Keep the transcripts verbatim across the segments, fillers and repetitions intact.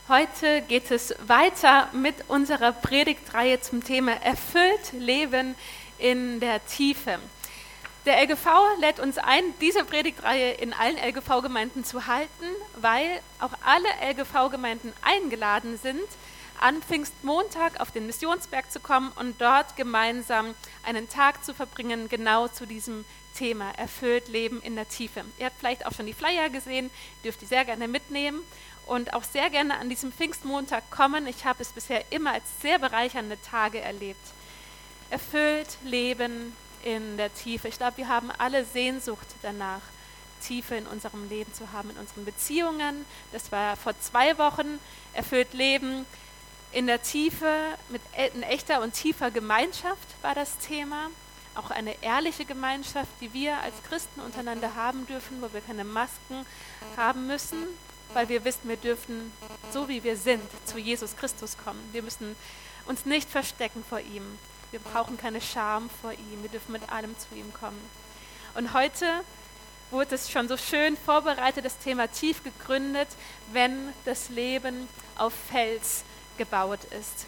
Heute geht es weiter mit unserer Predigtreihe zum Thema Erfüllt Leben in der Tiefe. Der L G V lädt uns ein, diese Predigtreihe in allen L G V-Gemeinden zu halten, weil auch alle L G V-Gemeinden eingeladen sind, an Pfingstmontag auf den Missionsberg zu kommen und dort gemeinsam einen Tag zu verbringen, genau zu diesem Thema, erfüllt Leben in der Tiefe. Ihr habt vielleicht auch schon die Flyer gesehen, dürft ihr sehr gerne mitnehmen und auch sehr gerne an diesem Pfingstmontag kommen. Ich habe es bisher immer als sehr bereichernde Tage erlebt. Erfüllt Leben in der Tiefe. Ich glaube, wir haben alle Sehnsucht danach, Tiefe in unserem Leben zu haben, in unseren Beziehungen. Das war vor zwei Wochen. Erfüllt Leben in der Tiefe, mit in echter und tiefer Gemeinschaft war das Thema. Auch eine ehrliche Gemeinschaft, die wir als Christen untereinander haben dürfen, wo wir keine Masken haben müssen, weil wir wissen, wir dürfen, so wie wir sind, zu Jesus Christus kommen. Wir müssen uns nicht verstecken vor ihm. Wir brauchen keine Scham vor ihm. Wir dürfen mit allem zu ihm kommen. Und heute wurde es schon so schön vorbereitet, das Thema tief gegründet, wenn das Leben auf Fels gebaut ist.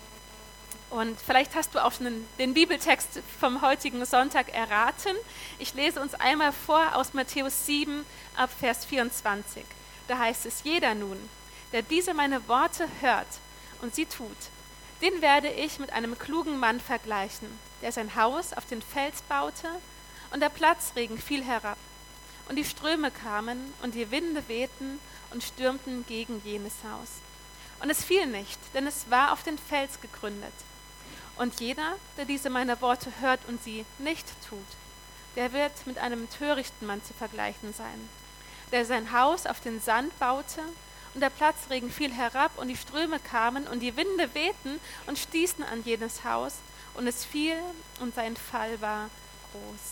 Und vielleicht hast du auch schon den Bibeltext vom heutigen Sonntag erraten. Ich lese uns einmal vor aus Matthäus sieben ab Vers vierundzwanzig. Da heißt es: Jeder nun, der diese meine Worte hört und sie tut, den werde ich mit einem klugen Mann vergleichen, der sein Haus auf den Fels baute, und der Platzregen fiel herab. Und die Ströme kamen und die Winde wehten und stürmten gegen jenes Haus. Und es fiel nicht, denn es war auf den Fels gegründet. Und jeder, der diese meine Worte hört und sie nicht tut, der wird mit einem törichten Mann zu vergleichen sein, der sein Haus auf den Sand baute, und der Platzregen fiel herab, und die Ströme kamen, und die Winde wehten und stießen an jenes Haus, und es fiel, und sein Fall war groß.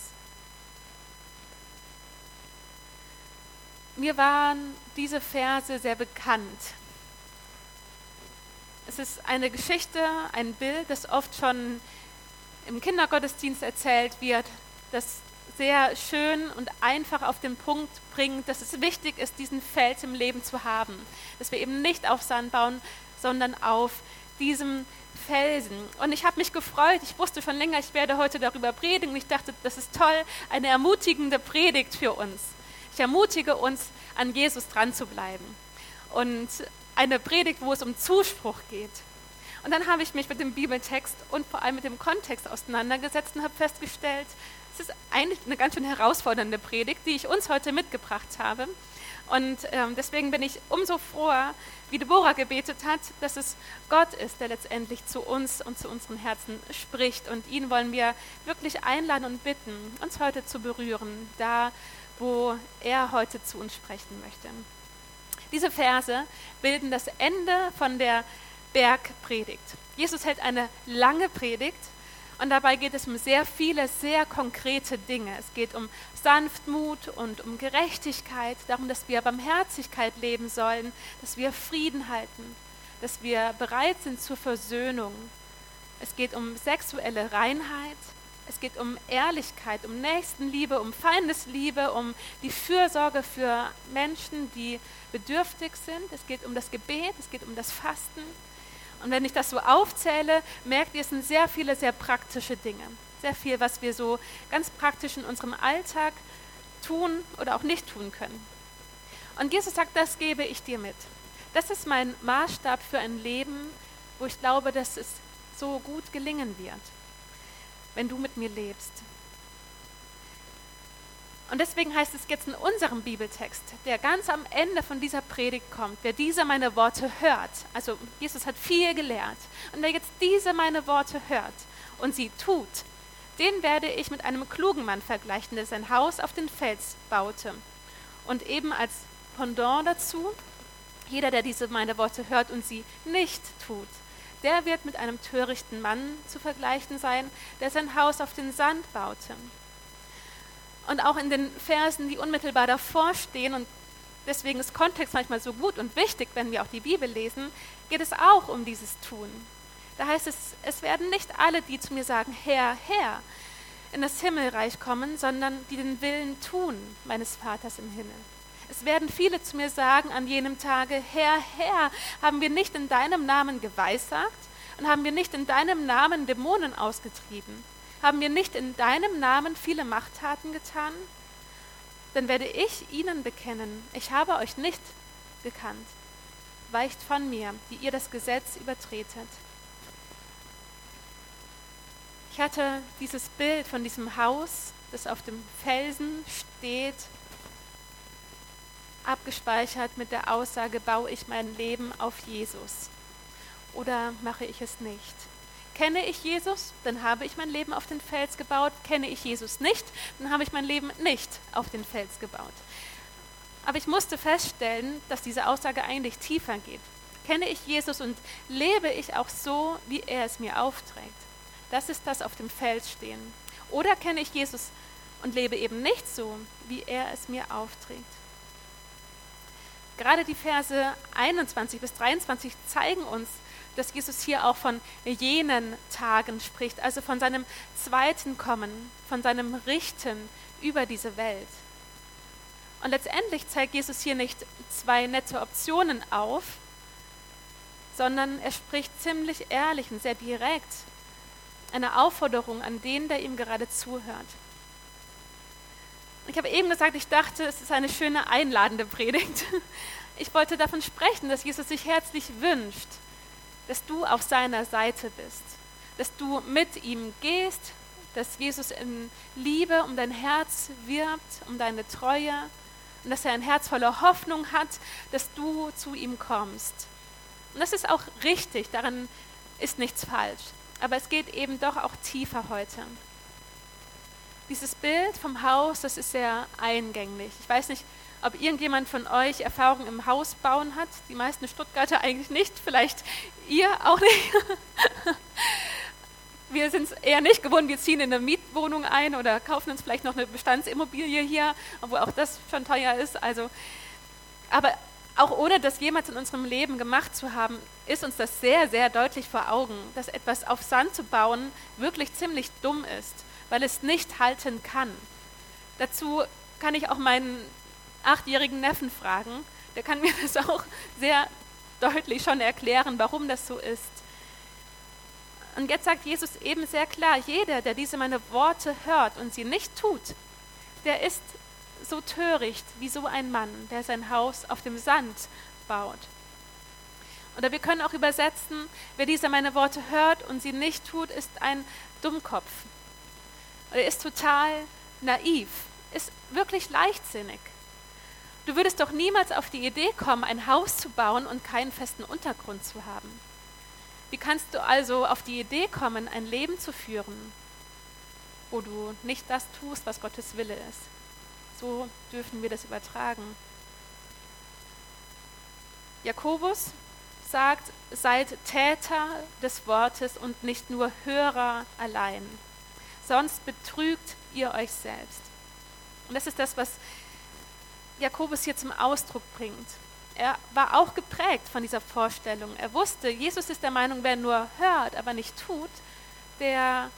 Mir waren diese Verse sehr bekannt. Es ist eine Geschichte, ein Bild, das oft schon im Kindergottesdienst erzählt wird, das sehr schön und einfach auf den Punkt bringt, dass es wichtig ist, diesen Fels im Leben zu haben. Dass wir eben nicht auf Sand bauen, sondern auf diesem Felsen. Und ich habe mich gefreut, ich wusste schon länger, ich werde heute darüber predigen. Und ich dachte, das ist toll, eine ermutigende Predigt für uns. Ich ermutige uns, an Jesus dran zu bleiben. Und eine Predigt, wo es um Zuspruch geht. Und dann habe ich mich mit dem Bibeltext und vor allem mit dem Kontext auseinandergesetzt und habe festgestellt, es ist eigentlich eine ganz schön herausfordernde Predigt, die ich uns heute mitgebracht habe. Und ähm, deswegen bin ich umso froher, wie Deborah gebetet hat, dass es Gott ist, der letztendlich zu uns und zu unseren Herzen spricht. Und ihn wollen wir wirklich einladen und bitten, uns heute zu berühren, da wo er heute zu uns sprechen möchte. Diese Verse bilden das Ende von der Bergpredigt. Jesus hält eine lange Predigt und dabei geht es um sehr viele, sehr konkrete Dinge. Es geht um Sanftmut und um Gerechtigkeit, darum, dass wir Barmherzigkeit leben sollen, dass wir Frieden halten, dass wir bereit sind zur Versöhnung. Es geht um sexuelle Reinheit. Es geht um Ehrlichkeit, um Nächstenliebe, um Feindesliebe, um die Fürsorge für Menschen, die bedürftig sind. Es geht um das Gebet, es geht um das Fasten. Und wenn ich das so aufzähle, merkt ihr, es sind sehr viele, sehr praktische Dinge. Sehr viel, was wir so ganz praktisch in unserem Alltag tun oder auch nicht tun können. Und Jesus sagt, das gebe ich dir mit. Das ist mein Maßstab für ein Leben, wo ich glaube, dass es so gut gelingen wird, wenn du mit mir lebst. Und deswegen heißt es jetzt in unserem Bibeltext, der ganz am Ende von dieser Predigt kommt, wer diese meine Worte hört, also Jesus hat viel gelehrt, und wer jetzt diese meine Worte hört und sie tut, den werde ich mit einem klugen Mann vergleichen, der sein Haus auf den Fels baute. Und eben als Pendant dazu, jeder, der diese meine Worte hört und sie nicht tut, der wird mit einem törichten Mann zu vergleichen sein, der sein Haus auf den Sand baute. Und auch in den Versen, die unmittelbar davor stehen, und deswegen ist Kontext manchmal so gut und wichtig, wenn wir auch die Bibel lesen, geht es auch um dieses Tun. Da heißt es, es werden nicht alle, die zu mir sagen, Herr, Herr, in das Himmelreich kommen, sondern die den Willen tun meines Vaters im Himmel. Es werden viele zu mir sagen an jenem Tage, Herr, Herr, haben wir nicht in deinem Namen geweissagt und haben wir nicht in deinem Namen Dämonen ausgetrieben? Haben wir nicht in deinem Namen viele Machttaten getan? Dann werde ich ihnen bekennen, ich habe euch nicht gekannt. Weicht von mir, die ihr das Gesetz übertretet. Ich hatte dieses Bild von diesem Haus, das auf dem Felsen steht, abgespeichert mit der Aussage, baue ich mein Leben auf Jesus oder mache ich es nicht? Kenne ich Jesus, dann habe ich mein Leben auf den Fels gebaut. Kenne ich Jesus nicht, dann habe ich mein Leben nicht auf den Fels gebaut. Aber ich musste feststellen, dass diese Aussage eigentlich tiefer geht. Kenne ich Jesus und lebe ich auch so, wie er es mir aufträgt? Das ist das auf dem Fels stehen. Oder kenne ich Jesus und lebe eben nicht so, wie er es mir aufträgt? Gerade die Verse einundzwanzig bis dreiundzwanzig zeigen uns, dass Jesus hier auch von jenen Tagen spricht, also von seinem zweiten Kommen, von seinem Richten über diese Welt. Und letztendlich zeigt Jesus hier nicht zwei nette Optionen auf, sondern er spricht ziemlich ehrlich und sehr direkt eine Aufforderung an den, der ihm gerade zuhört. Ich habe eben gesagt, ich dachte, es ist eine schöne, einladende Predigt. Ich wollte davon sprechen, dass Jesus sich herzlich wünscht, dass du auf seiner Seite bist, dass du mit ihm gehst, dass Jesus in Liebe um dein Herz wirbt, um deine Treue und dass er ein Herz voller Hoffnung hat, dass du zu ihm kommst. Und das ist auch richtig, daran ist nichts falsch, aber es geht eben doch auch tiefer heute. Dieses Bild vom Haus, das ist sehr eingängig. Ich weiß nicht, ob irgendjemand von euch Erfahrung im Hausbauen hat. Die meisten Stuttgarter eigentlich nicht, vielleicht ihr auch nicht. Wir sind es eher nicht gewohnt, wir ziehen in eine Mietwohnung ein oder kaufen uns vielleicht noch eine Bestandsimmobilie hier, obwohl auch das schon teuer ist. Also, aber auch ohne das jemals in unserem Leben gemacht zu haben, ist uns das sehr, sehr deutlich vor Augen, dass etwas auf Sand zu bauen wirklich ziemlich dumm ist, weil es nicht halten kann. Dazu kann ich auch meinen achtjährigen Neffen fragen, der kann mir das auch sehr deutlich schon erklären, warum das so ist. Und jetzt sagt Jesus eben sehr klar, jeder, der diese meine Worte hört und sie nicht tut, der ist so töricht wie so ein Mann, der sein Haus auf dem Sand baut. Oder wir können auch übersetzen, wer diese meine Worte hört und sie nicht tut, ist ein Dummkopf. Oder ist total naiv, ist wirklich leichtsinnig. Du würdest doch niemals auf die Idee kommen, ein Haus zu bauen und keinen festen Untergrund zu haben. Wie kannst du also auf die Idee kommen, ein Leben zu führen, wo du nicht das tust, was Gottes Wille ist? So dürfen wir das übertragen. Jakobus sagt, seid Täter des Wortes und nicht nur Hörer allein. Sonst betrügt ihr euch selbst. Und das ist das, was Jakobus hier zum Ausdruck bringt. Er war auch geprägt von dieser Vorstellung. Er wusste, Jesus ist der Meinung, wer nur hört, aber nicht tut, der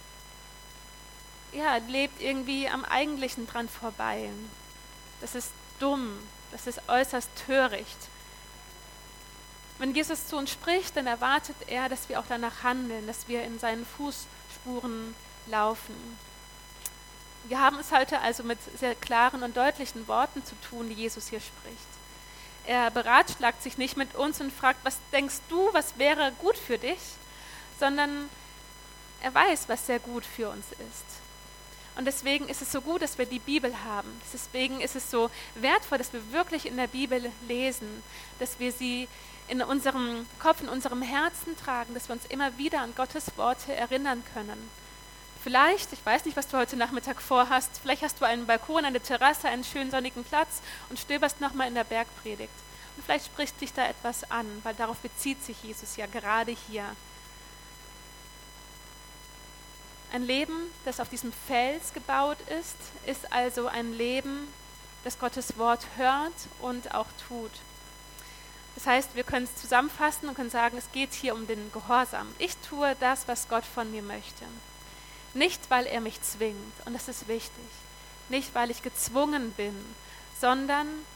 ja, lebt irgendwie am Eigentlichen dran vorbei. Das ist dumm, das ist äußerst töricht. Wenn Jesus zu uns spricht, dann erwartet er, dass wir auch danach handeln, dass wir in seinen Fußspuren laufen. Wir haben es heute also mit sehr klaren und deutlichen Worten zu tun, die Jesus hier spricht. Er beratschlagt sich nicht mit uns und fragt, was denkst du, was wäre gut für dich, sondern er weiß, was sehr gut für uns ist. Und deswegen ist es so gut, dass wir die Bibel haben. Deswegen ist es so wertvoll, dass wir wirklich in der Bibel lesen, dass wir sie in unserem Kopf, in unserem Herzen tragen, dass wir uns immer wieder an Gottes Worte erinnern können. Vielleicht, ich weiß nicht, was du heute Nachmittag vorhast, vielleicht hast du einen Balkon, eine Terrasse, einen schönen sonnigen Platz und stöberst nochmal in der Bergpredigt. Und vielleicht spricht dich da etwas an, weil darauf bezieht sich Jesus ja gerade hier. Ein Leben, das auf diesem Fels gebaut ist, ist also ein Leben, das Gottes Wort hört und auch tut. Das heißt, wir können es zusammenfassen und können sagen, es geht hier um den Gehorsam. Ich tue das, was Gott von mir möchte. Nicht, weil er mich zwingt, und das ist wichtig, nicht, weil ich gezwungen bin, sondern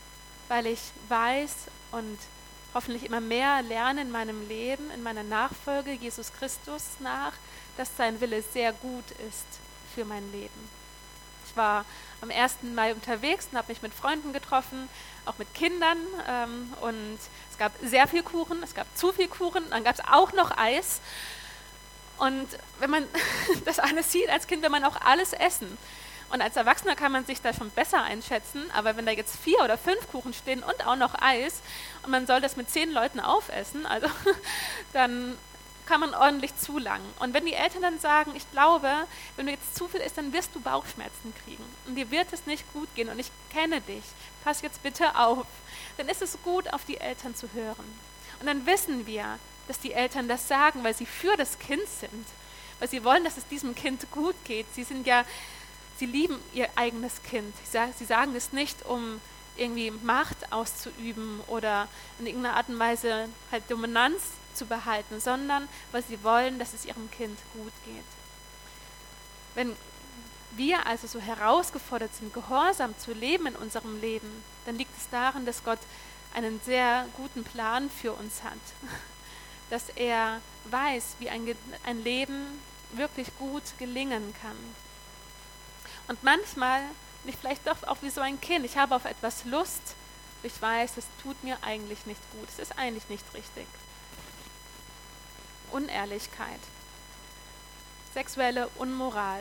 weil ich weiß und hoffentlich immer mehr lerne in meinem Leben, in meiner Nachfolge Jesus Christus nach, dass sein Wille sehr gut ist für mein Leben. Ich war am ersten Mai unterwegs und habe mich mit Freunden getroffen, auch mit Kindern, ähm, und es gab sehr viel Kuchen, es gab zu viel Kuchen, dann gab es auch noch Eis. Und wenn man das alles sieht als Kind, will man auch alles essen. Und als Erwachsener kann man sich da schon besser einschätzen, aber wenn da jetzt vier oder fünf Kuchen stehen und auch noch Eis und man soll das mit zehn Leuten aufessen, also dann kann man ordentlich zulangen. Und wenn die Eltern dann sagen, ich glaube, wenn du jetzt zu viel isst, dann wirst du Bauchschmerzen kriegen und dir wird es nicht gut gehen und ich kenne dich, pass jetzt bitte auf, dann ist es gut, auf die Eltern zu hören. Und dann wissen wir, dass die Eltern das sagen, weil sie für das Kind sind, weil sie wollen, dass es diesem Kind gut geht. Sie sind ja, sie lieben ihr eigenes Kind. Sie sagen es nicht, um irgendwie Macht auszuüben oder in irgendeiner Art und Weise halt Dominanz zu behalten, sondern weil sie wollen, dass es ihrem Kind gut geht. Wenn wir also so herausgefordert sind, gehorsam zu leben in unserem Leben, dann liegt es daran, dass Gott einen sehr guten Plan für uns hat. Dass er weiß, wie ein, ein Leben wirklich gut gelingen kann. Und manchmal, nicht vielleicht doch auch wie so ein Kind, ich habe auf etwas Lust, ich weiß, es tut mir eigentlich nicht gut, es ist eigentlich nicht richtig. Unehrlichkeit, sexuelle Unmoral.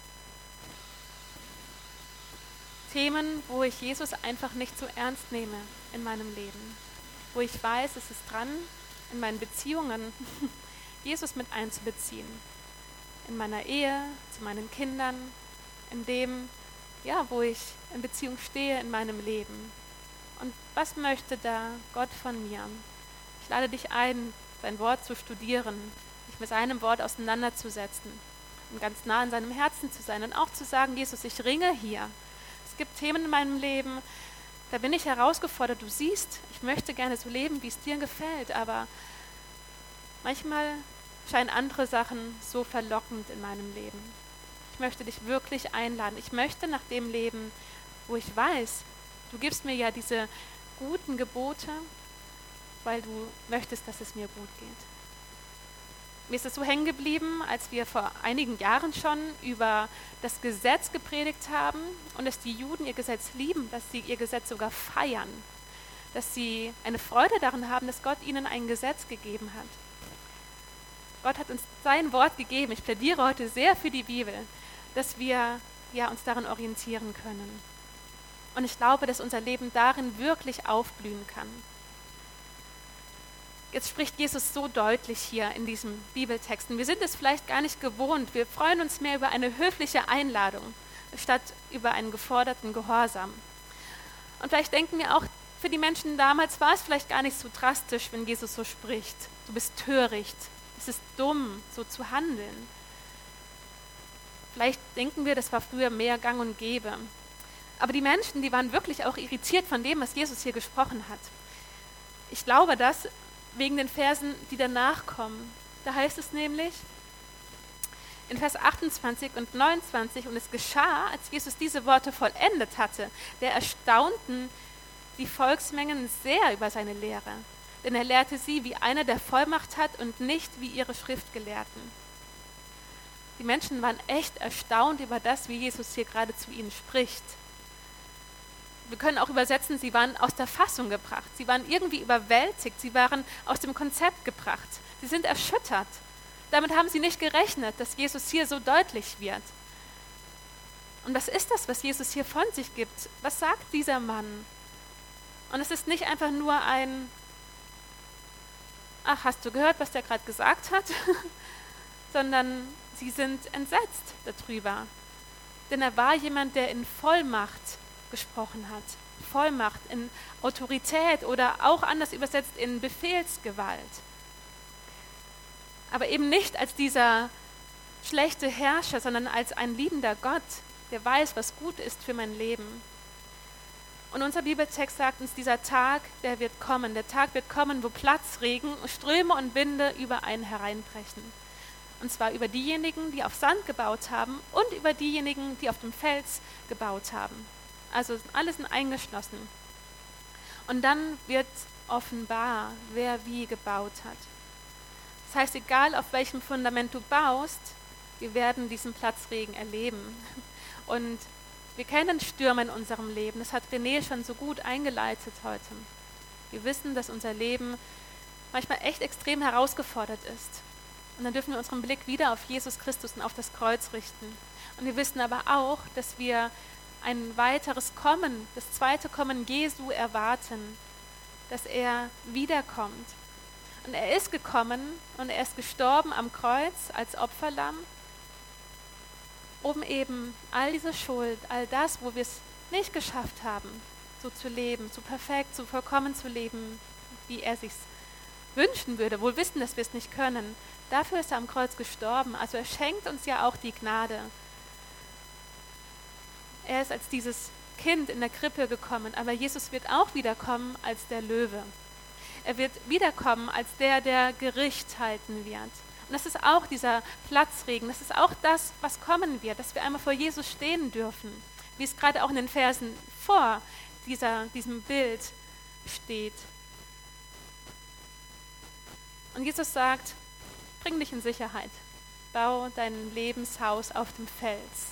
Themen, wo ich Jesus einfach nicht so ernst nehme in meinem Leben. Wo ich weiß, es ist dran, in meinen Beziehungen Jesus mit einzubeziehen. In meiner Ehe, zu meinen Kindern, in dem, ja, wo ich in Beziehung stehe in meinem Leben. Und was möchte da Gott von mir? Ich lade dich ein, sein Wort zu studieren, sich mit seinem Wort auseinanderzusetzen und ganz nah in seinem Herzen zu sein und auch zu sagen, Jesus, ich ringe hier. Es gibt Themen in meinem Leben, da bin ich herausgefordert. Du siehst, ich möchte gerne so leben, wie es dir gefällt, aber manchmal scheinen andere Sachen so verlockend in meinem Leben. Ich möchte dich wirklich einladen. Ich möchte nach dem leben, wo ich weiß, du gibst mir ja diese guten Gebote, weil du möchtest, dass es mir gut geht. Mir ist es so hängen geblieben, als wir vor einigen Jahren schon über das Gesetz gepredigt haben und dass die Juden ihr Gesetz lieben, dass sie ihr Gesetz sogar feiern, dass sie eine Freude daran haben, dass Gott ihnen ein Gesetz gegeben hat. Gott hat uns sein Wort gegeben. Ich plädiere heute sehr für die Bibel, dass wir ja, uns daran orientieren können. Und ich glaube, dass unser Leben darin wirklich aufblühen kann. Jetzt spricht Jesus so deutlich hier in diesem Bibeltext. Und wir sind es vielleicht gar nicht gewohnt. Wir freuen uns mehr über eine höfliche Einladung, statt über einen geforderten Gehorsam. Und vielleicht denken wir auch, für die Menschen damals war es vielleicht gar nicht so drastisch, wenn Jesus so spricht. Du bist töricht, es ist dumm, so zu handeln. Vielleicht denken wir, das war früher mehr gang und gäbe. Aber die Menschen, die waren wirklich auch irritiert von dem, was Jesus hier gesprochen hat. Ich glaube das wegen den Versen, die danach kommen. Da heißt es nämlich in Vers achtundzwanzig und neunundzwanzig, und es geschah, als Jesus diese Worte vollendet hatte, da erstaunten die Volksmengen sehr über seine Lehre. Denn er lehrte sie, wie einer, der Vollmacht hat und nicht wie ihre Schriftgelehrten. Die Menschen waren echt erstaunt über das, wie Jesus hier gerade zu ihnen spricht. Wir können auch übersetzen, sie waren aus der Fassung gebracht. Sie waren irgendwie überwältigt. Sie waren aus dem Konzept gebracht. Sie sind erschüttert. Damit haben sie nicht gerechnet, dass Jesus hier so deutlich wird. Und was ist das, was Jesus hier von sich gibt? Was sagt dieser Mann? Und es ist nicht einfach nur ein, ach, hast du gehört, was der gerade gesagt hat? Sondern sie sind entsetzt darüber. Denn er war jemand, der in Vollmacht gesprochen hat. Vollmacht, in Autorität oder auch anders übersetzt in Befehlsgewalt. Aber eben nicht als dieser schlechte Herrscher, sondern als ein liebender Gott, der weiß, was gut ist für mein Leben. Und unser Bibeltext sagt uns, dieser Tag, der wird kommen. Der Tag wird kommen, wo Platzregen, Ströme und Winde über einen hereinbrechen. Und zwar über diejenigen, die auf Sand gebaut haben und über diejenigen, die auf dem Fels gebaut haben. Also alle sind eingeschlossen. Und dann wird offenbar, wer wie gebaut hat. Das heißt, egal auf welchem Fundament du baust, wir werden diesen Platzregen erleben. Und wir kennen Stürme in unserem Leben. Das hat René schon so gut eingeleitet heute. Wir wissen, dass unser Leben manchmal echt extrem herausgefordert ist. Und dann dürfen wir unseren Blick wieder auf Jesus Christus und auf das Kreuz richten. Und wir wissen aber auch, dass wir ein weiteres Kommen, das zweite Kommen Jesu erwarten, dass er wiederkommt. Und er ist gekommen und er ist gestorben am Kreuz als Opferlamm, um eben all diese Schuld, all das, wo wir es nicht geschafft haben, so zu leben, so perfekt, so vollkommen zu leben, wie er sich wünschen würde, wohl wissen, dass wir es nicht können. Dafür ist er am Kreuz gestorben. Also er schenkt uns ja auch die Gnade. Er ist als dieses Kind in der Krippe gekommen, aber Jesus wird auch wiederkommen als der Löwe. Er wird wiederkommen als der, der Gericht halten wird. Und das ist auch dieser Platzregen, das ist auch das, was kommen wird, dass wir einmal vor Jesus stehen dürfen, wie es gerade auch in den Versen vor dieser, diesem Bild steht. Und Jesus sagt, bring dich in Sicherheit, bau dein Lebenshaus auf dem Fels.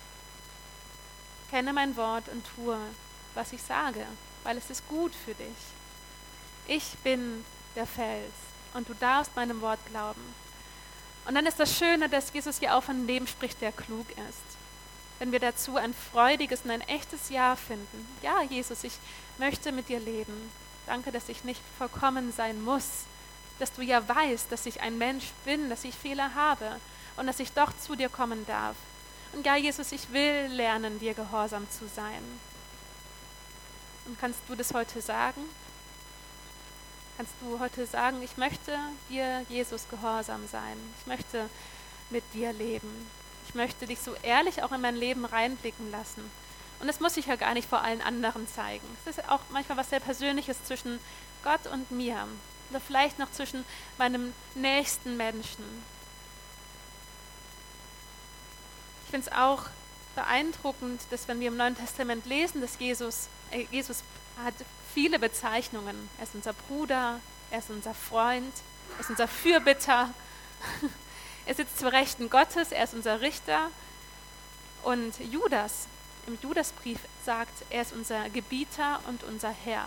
Kenne mein Wort und tue, was ich sage, weil es ist gut für dich. Ich bin der Fels und du darfst meinem Wort glauben. Und dann ist das Schöne, dass Jesus ja auch von einem Leben spricht, der klug ist. Wenn wir dazu ein freudiges und ein echtes Ja finden. Ja, Jesus, ich möchte mit dir leben. Danke, dass ich nicht vollkommen sein muss. Dass du ja weißt, dass ich ein Mensch bin, dass ich Fehler habe und dass ich doch zu dir kommen darf. Und ja, Jesus, ich will lernen, dir gehorsam zu sein. Und kannst du das heute sagen? Kannst du heute sagen, ich möchte dir, Jesus, gehorsam sein. Ich möchte mit dir leben. Ich möchte dich so ehrlich auch in mein Leben reinblicken lassen. Und das muss ich ja gar nicht vor allen anderen zeigen. Es ist auch manchmal was sehr Persönliches zwischen Gott und mir. Oder vielleicht noch zwischen meinem nächsten Menschen. Ich finde es auch beeindruckend, dass wenn wir im Neuen Testament lesen, dass Jesus, äh, Jesus hat viele Bezeichnungen. Er ist unser Bruder, er ist unser Freund, er ist unser Fürbitter. Er sitzt zur Rechten Gottes, er ist unser Richter. Und Judas, im Judasbrief sagt, er ist unser Gebieter und unser Herr.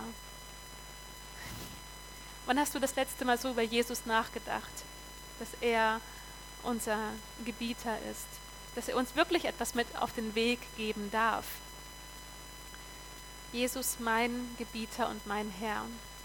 Wann hast du das letzte Mal so über Jesus nachgedacht, dass er unser Gebieter ist, dass er uns wirklich etwas mit auf den Weg geben darf? Jesus, mein Gebieter und mein Herr.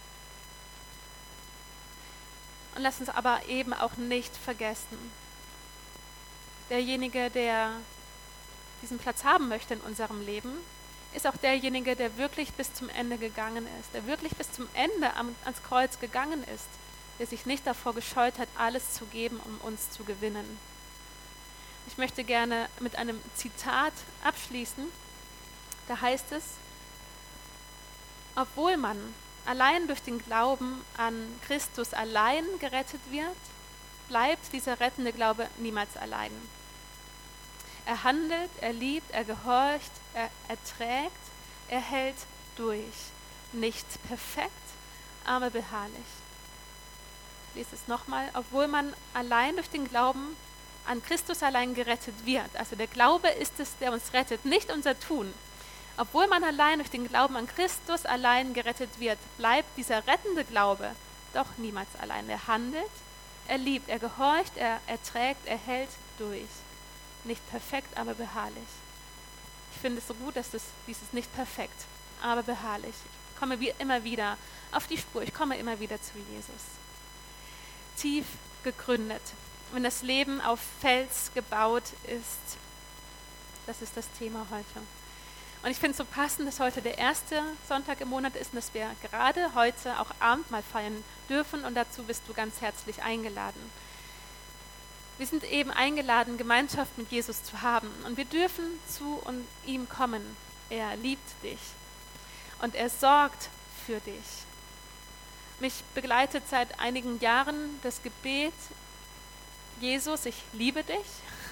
Und lass uns aber eben auch nicht vergessen, derjenige, der diesen Platz haben möchte in unserem Leben, ist auch derjenige, der wirklich bis zum Ende gegangen ist, der wirklich bis zum Ende am, ans Kreuz gegangen ist, der sich nicht davor gescheut hat, alles zu geben, um uns zu gewinnen. Ich möchte gerne mit einem Zitat abschließen. Da heißt es, obwohl man allein durch den Glauben an Christus allein gerettet wird, bleibt dieser rettende Glaube niemals allein. Er handelt, er liebt, er gehorcht, er erträgt, er hält durch. Nicht perfekt, aber beharrlich. Ich lese es nochmal. Obwohl man allein durch den Glauben an Christus allein gerettet wird, also der Glaube ist es, der uns rettet, nicht unser Tun. Obwohl man allein durch den Glauben an Christus allein gerettet wird, bleibt dieser rettende Glaube doch niemals allein. Er handelt, er liebt, er gehorcht, er erträgt, er hält durch. Nicht perfekt, aber beharrlich. Ich finde es so gut, dass das dieses nicht perfekt, aber beharrlich. Ich komme wie immer wieder auf die Spur, ich komme immer wieder zu Jesus. Tief gegründet. Wenn das Leben auf Fels gebaut ist, das ist das Thema heute. Und ich finde es so passend, dass heute der erste Sonntag im Monat ist und dass wir gerade heute auch Abendmahl feiern dürfen und dazu bist du ganz herzlich eingeladen. Wir sind eben eingeladen, Gemeinschaft mit Jesus zu haben und wir dürfen zu und ihm kommen. Er liebt dich und er sorgt für dich. Mich begleitet seit einigen Jahren das Gebet, Jesus, ich liebe dich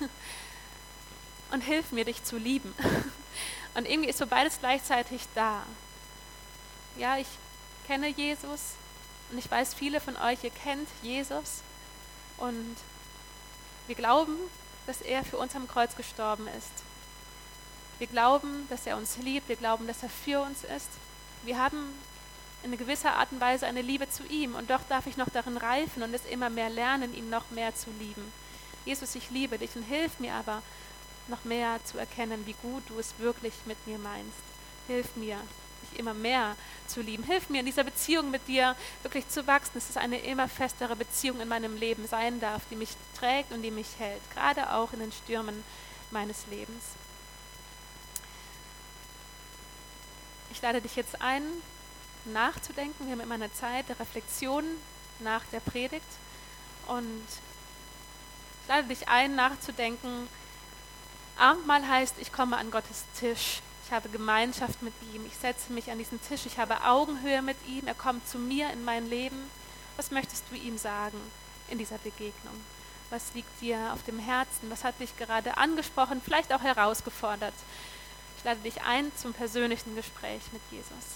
und hilf mir, dich zu lieben. Und irgendwie ist so beides gleichzeitig da. Ja, ich kenne Jesus und ich weiß, viele von euch, ihr kennt Jesus und wir glauben, dass er für uns am Kreuz gestorben ist. Wir glauben, dass er uns liebt, wir glauben, dass er für uns ist. Wir haben in gewisser Art und Weise eine Liebe zu ihm und doch darf ich noch darin reifen und es immer mehr lernen, ihn noch mehr zu lieben. Jesus, ich liebe dich und hilf mir aber, noch mehr zu erkennen, wie gut du es wirklich mit mir meinst. Hilf mir, dich immer mehr zu lieben. Hilf mir, in dieser Beziehung mit dir wirklich zu wachsen, dass es eine immer festere Beziehung in meinem Leben sein darf, die mich trägt und die mich hält, gerade auch in den Stürmen meines Lebens. Ich lade dich jetzt ein, nachzudenken. Wir haben immer eine Zeit der Reflexion nach der Predigt und ich lade dich ein, nachzudenken. Abendmahl heißt, ich komme an Gottes Tisch. Ich habe Gemeinschaft mit ihm. Ich setze mich an diesen Tisch. Ich habe Augenhöhe mit ihm. Er kommt zu mir in mein Leben. Was möchtest du ihm sagen in dieser Begegnung? Was liegt dir auf dem Herzen? Was hat dich gerade angesprochen, vielleicht auch herausgefordert? Ich lade dich ein zum persönlichen Gespräch mit Jesus.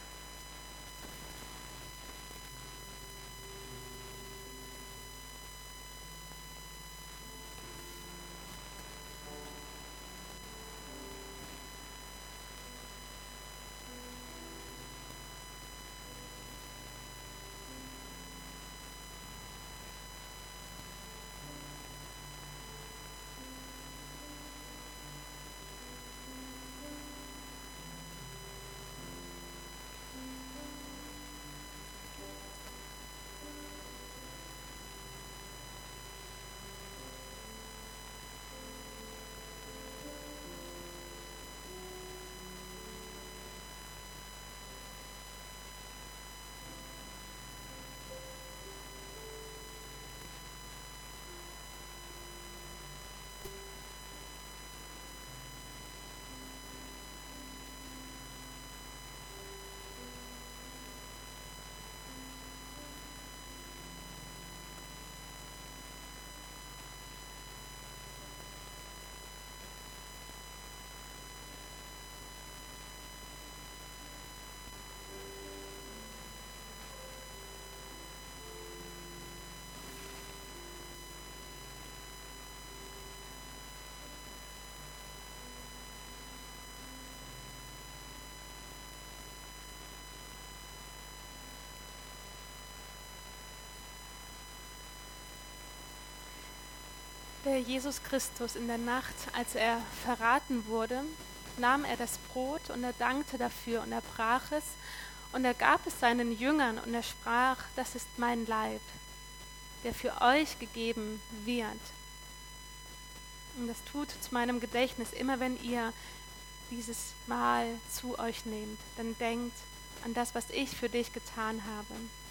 Der Jesus Christus in der Nacht, als er verraten wurde, nahm er das Brot und er dankte dafür und er brach es und er gab es seinen Jüngern und er sprach, das ist mein Leib, der für euch gegeben wird. Und das tut zu meinem Gedächtnis, immer wenn ihr dieses Mahl zu euch nehmt, dann denkt an das, was ich für dich getan habe.